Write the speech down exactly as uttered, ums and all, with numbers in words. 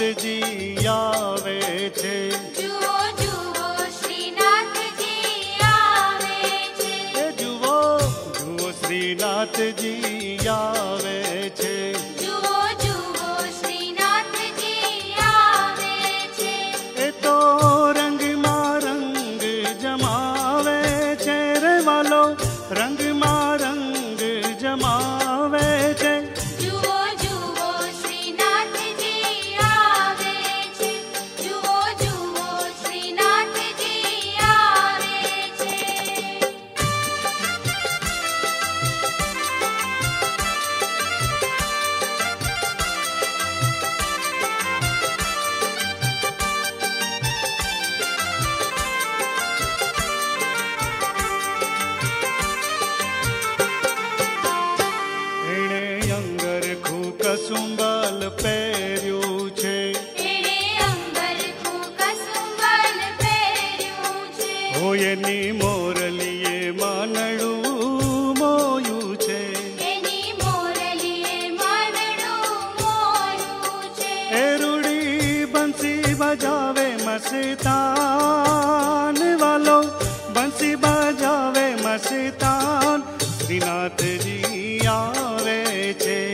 શ્રીનાથજી આવે છે. જુઓ જુઓ શ્રીનાથજી આવે છે. એ જુઓ જુઓ શ્રીનાથજી આવે છે. જુઓ જુઓ શ્રીનાથજી આવે છે. એ તો રંગમાં રંગ જમાવે છે રે વાલો, રંગમાં રંગ જમાવે છે. જુઓ જુઓ શ્રીનાથજી આવે છે. જુઓ જુઓ શ્રીનાથજી આવે છે. એણે અંગરખું કસુંબલ પહેર્યું છે. એણે અંબરખું કસુંબલ પહેર્યું છે. હોય એની મોરલીએ માનડું મોયું છે. એની મોરલીએ માનડું મોયું છે. એ રૂડી બંસી બજાવે મસ્તાન વાલો, બંસી બજાવે મસ્તાન. શ્રીનાથજી આવે છે.